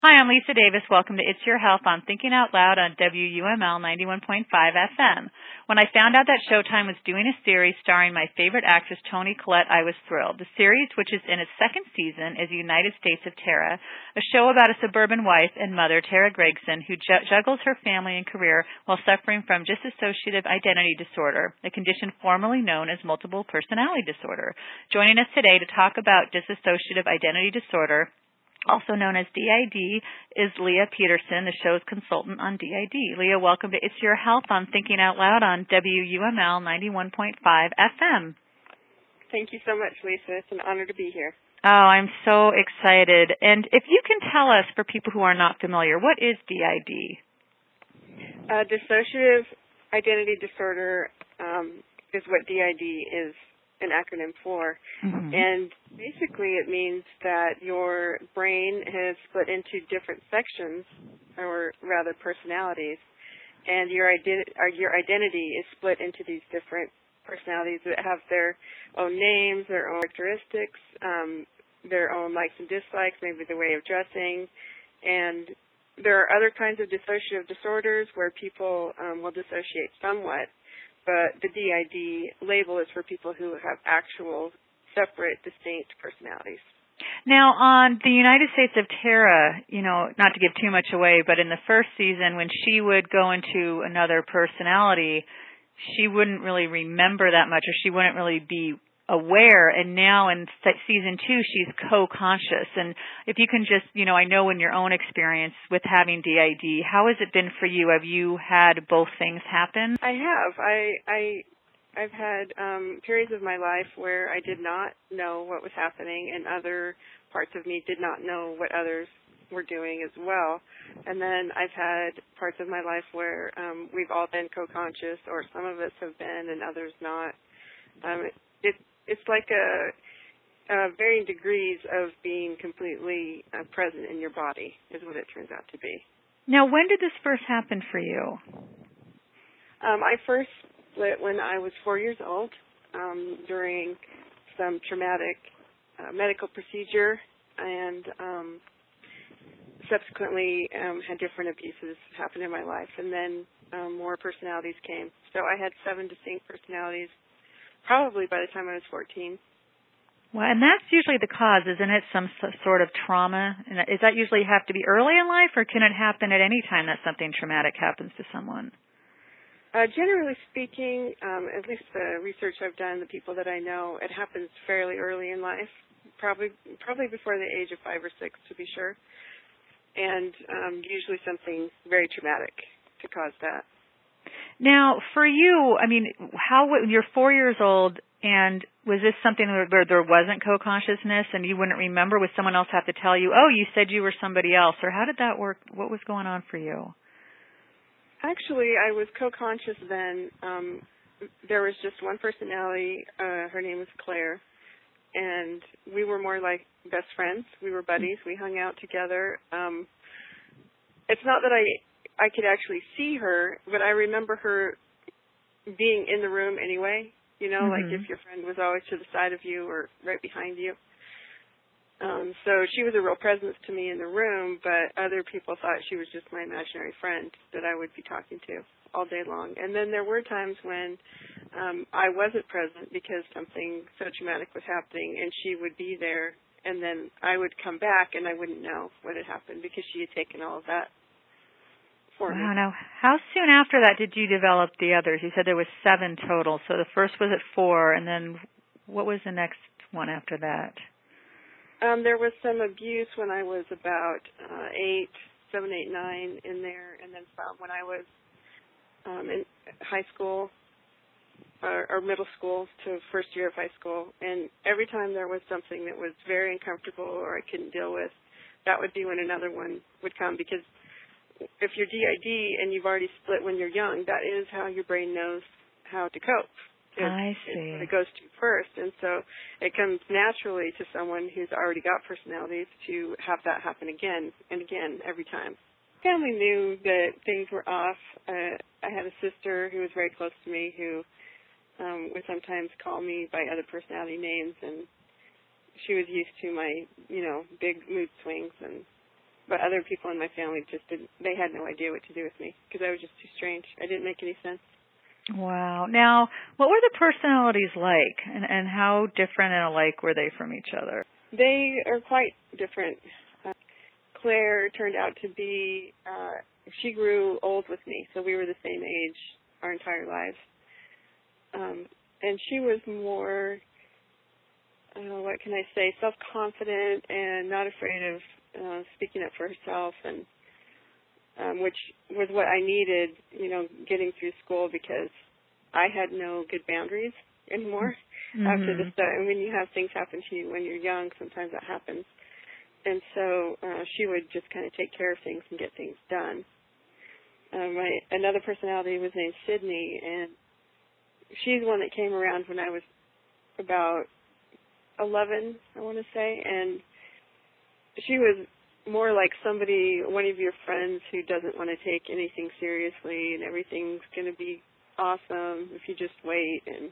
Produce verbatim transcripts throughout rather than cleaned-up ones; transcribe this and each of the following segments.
Hi, I'm Lisa Davis. Welcome to It's Your Health on Thinking Out Loud on W U M L ninety-one point five F M. When I found out that Showtime was doing a series starring my favorite actress, Toni Collette, I was thrilled. The series, which is in its second season, is United States of Tara, a show about a suburban wife and mother, Tara Gregson, who ju- juggles her family and career while suffering from dissociative identity disorder, a condition formerly known as multiple personality disorder. Joining us today to talk about dissociative identity disorder, also known as D I D, is Leah Peterson, the show's consultant on D I D. Leah, welcome to It's Your Health on Thinking Out Loud on W U M L ninety-one point five F M. Thank you so much, Lisa. It's an honor to be here. Oh, I'm so excited. And if you can tell us, for people who are not familiar, what is D I D? Uh, dissociative identity disorder um, is what D I D is an acronym for. Mm-hmm. And basically it means that your brain has split into different sections, or rather personalities, and your, identi- or your identity is split into these different personalities that have their own names, their own characteristics, um, their own likes and dislikes, maybe the way of dressing. And there are other kinds of dissociative disorders where people um, will dissociate somewhat, but the D I D label is for people who have actual, separate, distinct personalities. Now, on the United States of Tara, you know, not to give too much away, but in the first season, when she would go into another personality, she wouldn't really remember that much, or she wouldn't really be aware. And now in season two, she's co-conscious. And if you can just, you know, I know in your own experience with having D I D, how has it been for you? Have you had both things happen? I have. I, I, I've had um, periods of my life where I did not know what was happening, and other parts of me did not know what others were doing as well. And then I've had parts of my life where um, we've all been co-conscious, or some of us have been and others not. Um, it, it, it's like a, a varying degrees of being completely uh, present in your body is what it turns out to be. Now, when did this first happen for you? Um, I first split when I was four years old um, during some traumatic uh, medical procedure, and um, subsequently um, had different abuses happen in my life, and then um, more personalities came. So I had seven distinct personalities probably by the time I was fourteen. Well, and that's usually the cause, isn't it? Some sort of trauma. And is that usually have to be early in life, or can it happen at any time that something traumatic happens to someone? Uh, generally speaking, um, at least the research I've done, the people that I know, it happens fairly early in life, probably probably before the age of five or six, to be sure, and um, usually something very traumatic to cause that. Now, for you, I mean, how you're four years old, and was this something where there wasn't co-consciousness, and you wouldn't remember? Would someone else have to tell you, oh, you said you were somebody else, or how did that work? What was going on for you? Actually, I was co-conscious then. Um, there was just one personality. Uh, her name was Claire, and we were more like best friends. We were buddies. We hung out together. Um, it's not that I I could actually see her, but I remember her being in the room anyway. You know, Mm-hmm. like if your friend was always to the side of you or right behind you. Um, so she was a real presence to me in the room, but other people thought she was just my imaginary friend that I would be talking to all day long. And then there were times when um, I wasn't present because something so traumatic was happening, and she would be there, and then I would come back and I wouldn't know what had happened because she had taken all of that for me. Wow. Now, how soon after that did you develop the others? You said there was seven total. So the first was at four, and then what was the next one after that? Um, there was some abuse when I was about uh, eight, seven, eight, nine in there, and then some when I was um, in high school or, or middle school to first year of high school. And every time there was something that was very uncomfortable or I couldn't deal with, that would be when another one would come, because if you're D I D and you've already split when you're young, that is how your brain knows how to cope. It, I see. It's what it goes to first, and so it comes naturally to someone who's already got personalities to have that happen again and again every time. Family knew that things were off. Uh, I had a sister who was very close to me who um, would sometimes call me by other personality names, and she was used to my, you know, big mood swings, and but other people in my family just didn't, they had no idea what to do with me because I was just too strange. I didn't make any sense. Wow. Now, what were the personalities like, and, and how different and alike were they from each other? They are quite different. Uh, Claire turned out to be, uh, she grew old with me, so we were the same age our entire lives. Um, and she was more, uh, what can I say, self-confident and not afraid of uh, speaking up for herself, and um, which was what I needed, you know, getting through school, because I had no good boundaries anymore mm-hmm. after the stuff. And when you have things happen to you when you're young, sometimes that happens. And so uh, she would just kind of take care of things and get things done. Uh, my another personality was named Sydney, and she's one that came around when I was about eleven, I want to say, and she was more like somebody, one of your friends who doesn't want to take anything seriously and everything's going to be awesome if you just wait, and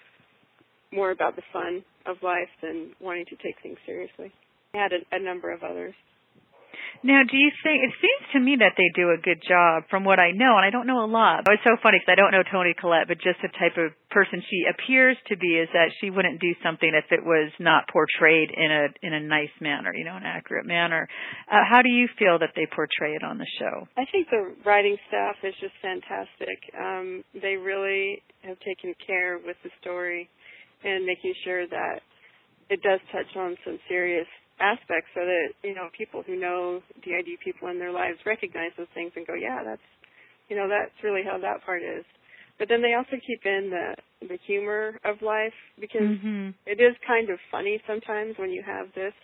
more about the fun of life than wanting to take things seriously. I had a, a number of others. Now, do you think, it seems to me that they do a good job from what I know, and I don't know a lot. It's so funny because I don't know Toni Collette, but just the type of person she appears to be is that she wouldn't do something if it was not portrayed in a in a nice manner, you know, an accurate manner. Uh, how do you feel that they portray it on the show? I think the writing staff is just fantastic. Um, they really have taken care with the story and making sure that it does touch on some serious aspects, so that, you know, people who know D I D people in their lives recognize those things and go, yeah, that's, you know, that's really how that part is. But then they also keep in the the humor of life, because mm-hmm. it is kind of funny sometimes when you have this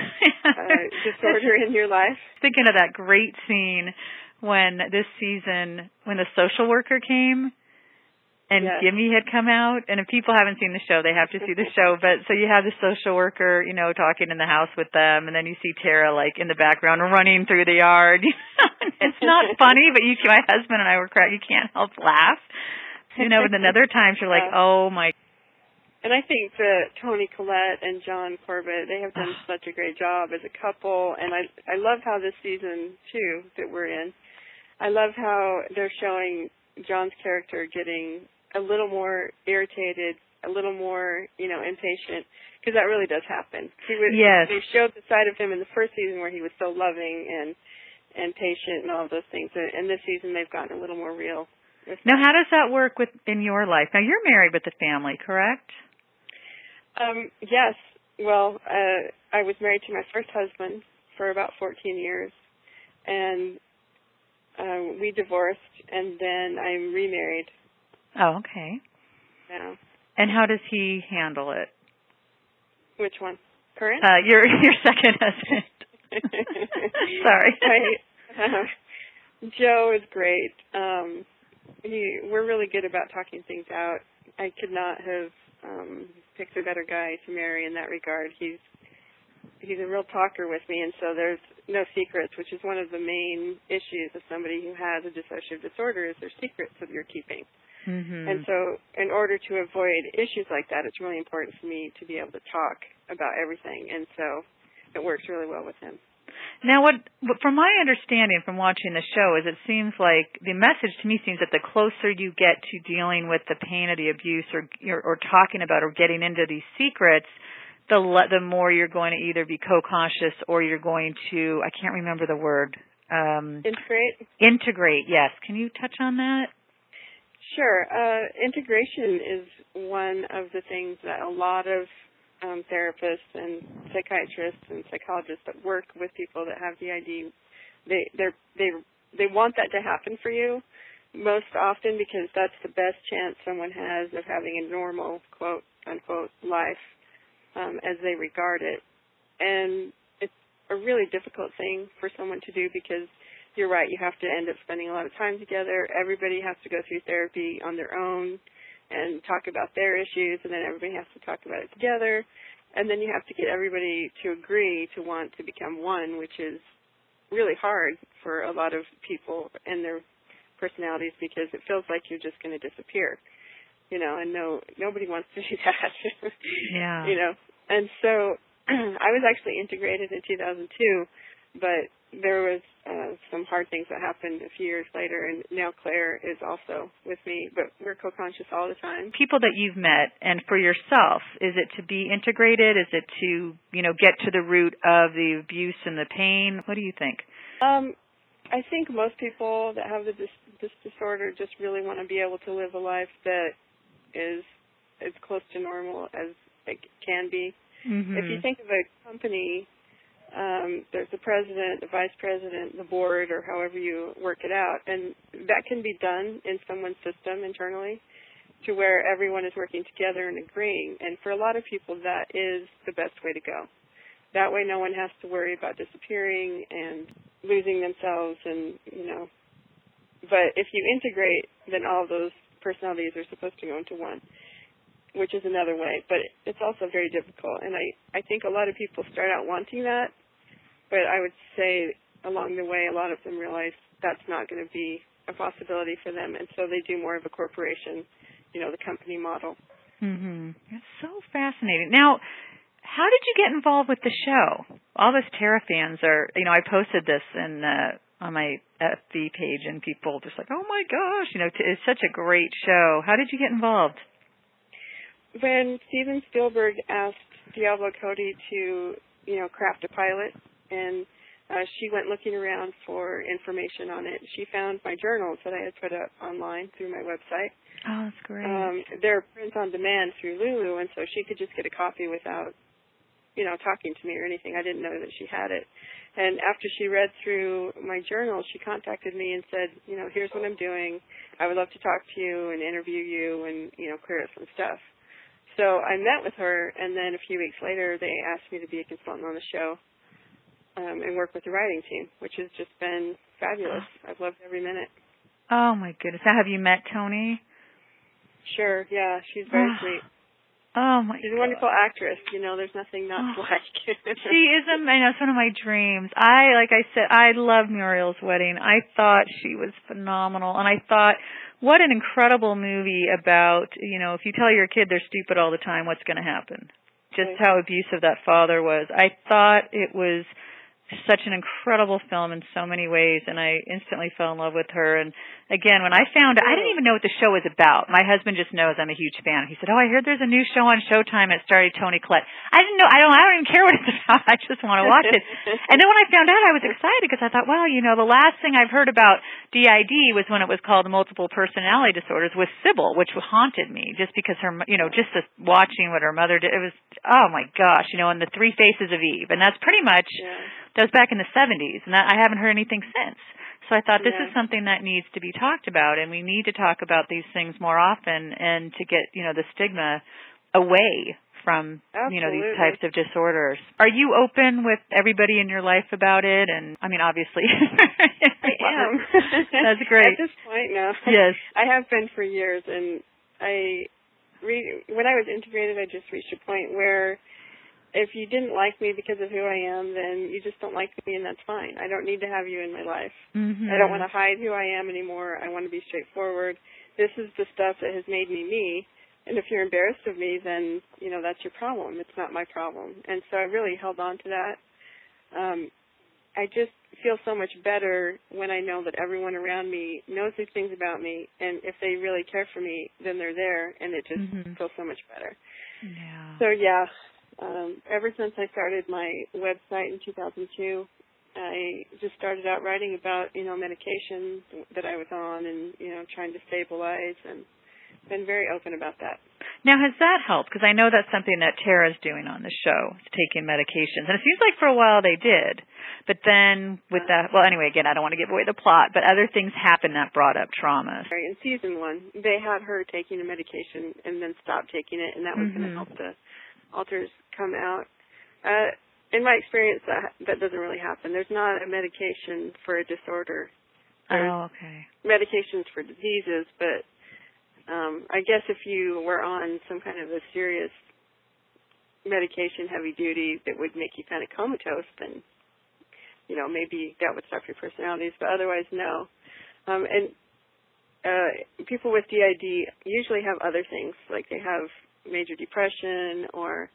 uh, disorder in your life. Thinking of that great scene when this season, when the social worker came, and yes. Gimme had come out, and if people haven't seen the show, they have to see the show. But so you have the social worker, you know, talking in the house with them, and then you see Tara, like, in the background running through the yard. It's not funny, but you, my husband and I were crying. You can't help laugh. You know, and then other times you're like, oh, my. And I think that Toni Collette and John Corbett, they have done such a great job as a couple, and I I love how this season, too, that we're in, I love how they're showing John's character getting a little more irritated, a little more, you know, impatient, because that really does happen. He was, yes. They showed the side of him in the first season where he was so loving and and patient and all of those things. And this season they've gotten a little more real. Now, how does that work with in your life? Now, you're married with a family, correct? Um, yes. Well, uh, I was married to my first husband for about fourteen years, and uh, we divorced, and then I remarried. Oh, okay. Yeah. And how does he handle it? Which one? Current? Uh, your your second husband. Sorry. I, uh, Joe is great. Um, he, we're really good about talking things out. I could not have um, picked a better guy to marry in that regard. He's he's a real talker with me, and so there's no secrets, which is one of the main issues of somebody who has a dissociative disorder, is there's secrets that you're keeping. Mm-hmm. And so in order to avoid issues like that, it's really important for me to be able to talk about everything. And so it works really well with him. Now, what, from my understanding from watching the show, is it seems like the message to me seems that the closer you get to dealing with the pain of the abuse, or or, or talking about or getting into these secrets, the le- the more you're going to either be co-conscious or you're going to, I can't remember the word. Um, integrate? Integrate, yes. Can you touch on that? Sure. Uh, integration is one of the things that a lot of um, therapists and psychiatrists and psychologists that work with people that have D I D, they they they they want that to happen for you most often, because that's the best chance someone has of having a normal, quote unquote, life um, as they regard it. And it's a really difficult thing for someone to do, because you're right, you have to end up spending a lot of time together. Everybody has to go through therapy on their own and talk about their issues, and then everybody has to talk about it together. And then you have to get everybody to agree to want to become one, which is really hard for a lot of people and their personalities, because it feels like you're just going to disappear, you know, and no, nobody wants to do that. Yeah. You know, and so I was actually integrated in two thousand two, but there was uh, some hard things that happened a few years later, and now Claire is also with me, but we're co-conscious all the time. People that you've met, and for yourself, is it to be integrated? Is it to, you know, get to the root of the abuse and the pain? What do you think? Um, I think most people that have the dis- this disorder just really want to be able to live a life that is as close to normal as it can be. Mm-hmm. If you think of a company, um, there's the president, the vice president, the board, or however you work it out, and that can be done in someone's system internally to where everyone is working together and agreeing. And for a lot of people, that is the best way to go. That way no one has to worry about disappearing and losing themselves, and, you know. But if you integrate, then all of those personalities are supposed to go into one, which is another way. But it's also very difficult. And I, I think a lot of people start out wanting that, but I would say along the way a lot of them realize that's not going to be a possibility for them, and so they do more of a corporation, you know, the company model. Mm-hmm. That's so fascinating. Now, how did you get involved with the show? All us Tara fans are, you know, I posted this in uh, on my F B page, and people just like, oh my gosh, you know, it's such a great show. How did you get involved? When Steven Spielberg asked Diablo Cody to, you know, craft a pilot, and uh, she went looking around for information on it, she found my journals that I had put up online through my website. Oh, that's great. Um, they're print on demand through Lulu, and so she could just get a copy without, you know, talking to me or anything. I didn't know that she had it. And after she read through my journal, she contacted me and said, you know, here's what I'm doing. I would love to talk to you and interview you and, you know, clear up some stuff. So I met with her, and then a few weeks later, they asked me to be a consultant on the show um, and work with the writing team, which has just been fabulous. I've loved every minute. Oh, my goodness. Now, have you met Toni? Sure, yeah. She's very sweet. Oh, my She's a God. wonderful actress. You know, there's nothing not Oh. like. She is, a, I know, it's one of my dreams. I, like I said, I love Muriel's Wedding. I thought she was phenomenal. And I thought, what an incredible movie about, you know, if you tell your kid they're stupid all the time, what's going to happen? Just how abusive that father was. I thought it was such an incredible film in so many ways, and I instantly fell in love with her. And again, when I found out, I didn't even know what the show was about. My husband just knows I'm a huge fan. He said, oh, I heard there's a new show on Showtime that starred Toni Collette. I didn't know, I don't, I don't even care what it's about. I just want to watch it. And then when I found out, I was excited because I thought, well, you know, the last thing I've heard about D I D was when it was called multiple personality disorders with Sybil, which haunted me just because her, you know, just the, watching what her mother did. It was, oh my gosh, you know, and the Three Faces of Eve. And that's pretty much, yeah. That was back in the seventies, and I haven't heard anything since. So I thought this yeah. is something that needs to be talked about, and we need to talk about these things more often, and to get, you know, the stigma away from, Absolutely. you know, these types of disorders. Are you open with everybody in your life about it? And I mean, obviously, I am. That's great. At this point, no. Yes, I have been for years, and I, re- when I was integrated, I just reached a point where if you didn't like me because of who I am, then you just don't like me, and that's fine. I don't need to have you in my life. mm-hmm. I don't want to hide who I am anymore. I want to be straightforward. This is the stuff that has made me me, and if you're embarrassed of me, then, you know, that's your problem. It's not my problem. And so I really held on to that. Um, I just feel so much better when I know that everyone around me knows these things about me, and if they really care for me, then they're there, and it just mm-hmm. feels so much better. Yeah. So, yeah. Um, ever since I started my website in two thousand two, I just started out writing about, you know, medication that I was on and, you know, trying to stabilize, and been very open about that. Now, has that helped? Because I know that's something that Tara's doing on the show, is taking medications. And it seems like for a while they did. But then with that, well, anyway, again, I don't want to give away the plot, but other things happened that brought up trauma. In season one, they had her taking a medication and then stopped taking it, and that was mm-hmm. going to help the alters come out. Uh, in my experience, that, that doesn't really happen. There's not a medication for a disorder. There's oh, okay. medications for diseases, but um, I guess if you were on some kind of a serious medication, heavy duty, that would make you kind of comatose, then, you know, maybe that would stop your personalities, but otherwise, no. Um, and uh, people with D I D usually have other things, like they have major depression, or,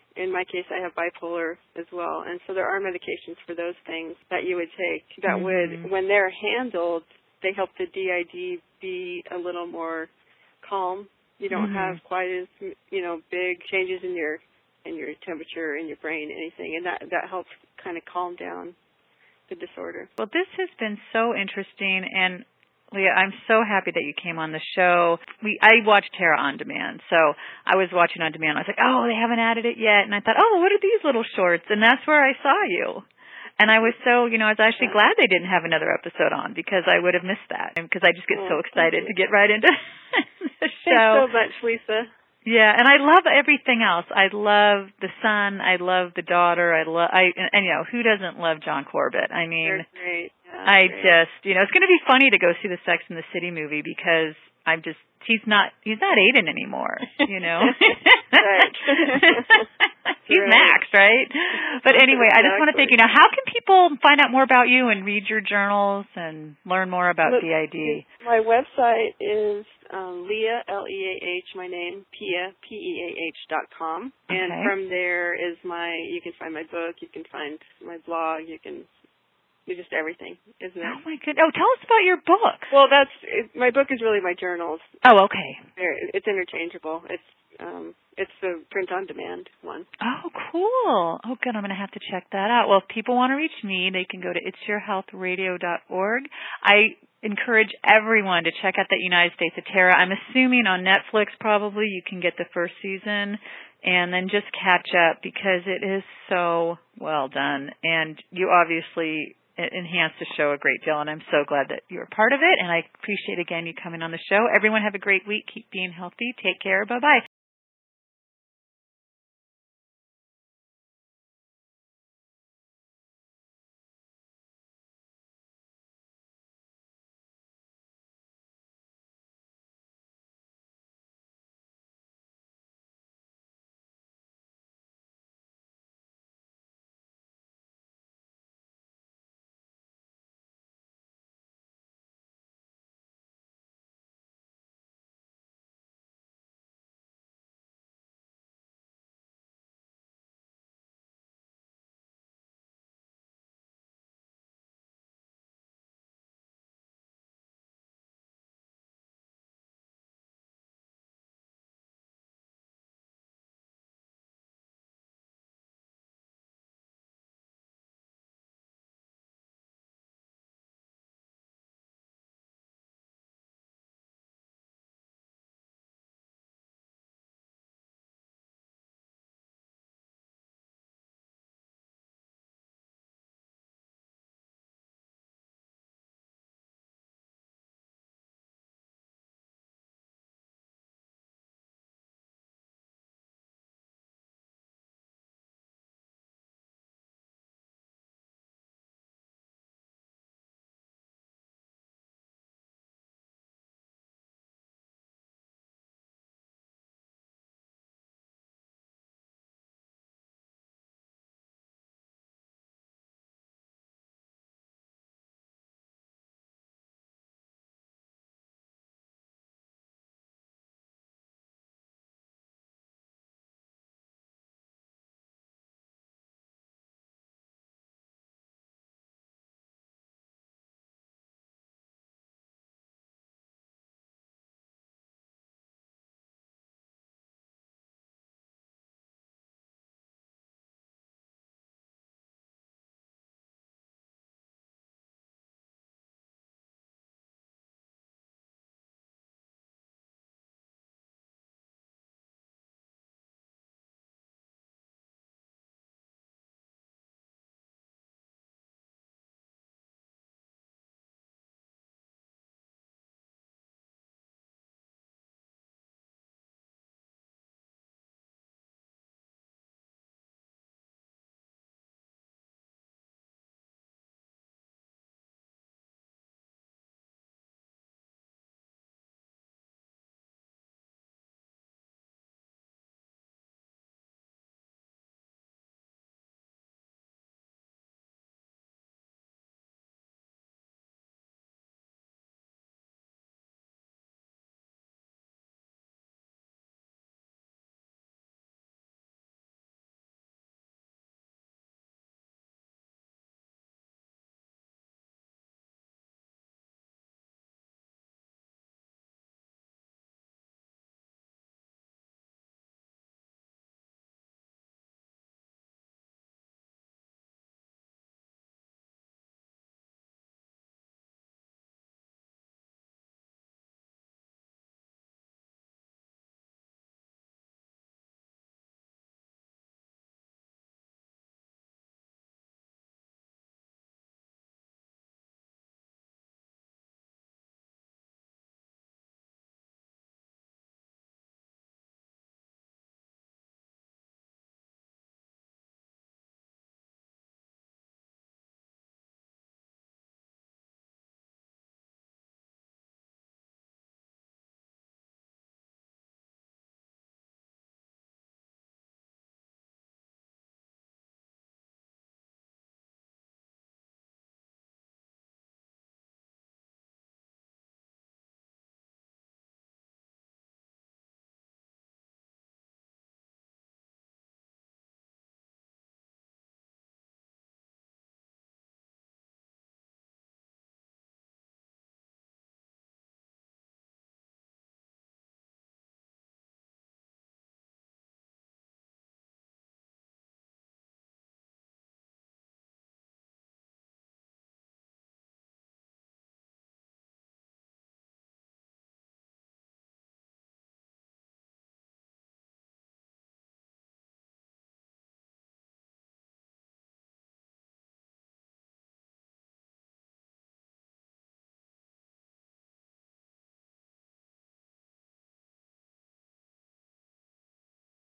in my case, I have bipolar as well. And so there are medications for those things that you would take that mm-hmm. would, when they're handled, they help the D I D be a little more calm. You don't mm-hmm. have quite as, you know, big changes in your in your temperature, in your brain, anything. And that, that helps kind of calm down the disorder. Well, this has been so interesting, and Leah, I'm so happy that you came on the show. We I watched Tara on demand, so I was watching on demand. I was like, oh, they haven't added it yet, and I thought, oh, what are these little shorts? And that's where I saw you. And I was so, you know, I was actually glad they didn't have another episode on because I would have missed that. Because I just get oh, so excited to get right into the show. Thanks so much, Lisa. Yeah, and I love everything else. I love the son. I love the daughter. I love, I, and, and you know, who doesn't love John Corbett? I mean, They're great. Yeah, I great. just, you know, it's going to be funny to go see the Sex and the City movie because I'm just, he's not, he's not Aiden anymore, you know. Right. He's right. Max, right? But anyway, I just want to thank you. Now, how can people find out more about you and read your journals and learn more about Look, D I D? My website is um, Leah, L E A H, my name, Pia, P E A H dot com. Okay. And from there is my, you can find my book, you can find my blog, you can do just everything, isn't it? Oh, my goodness. Oh, tell us about your book. Well, that's, it, my book is really my journals. Oh, okay. It's interchangeable. It's, um, it's the print-on-demand one. Oh, cool. Oh, good. I'm going to have to check that out. Well, if people want to reach me, they can go to its your health radio dot org. I encourage everyone to check out the United States of Tara. I'm assuming on Netflix probably you can get the first season and then just catch up because it is so well done. And you obviously enhanced the show a great deal, and I'm so glad that you're a part of it. And I appreciate, again, you coming on the show. Everyone have a great week. Keep being healthy. Take care. Bye-bye.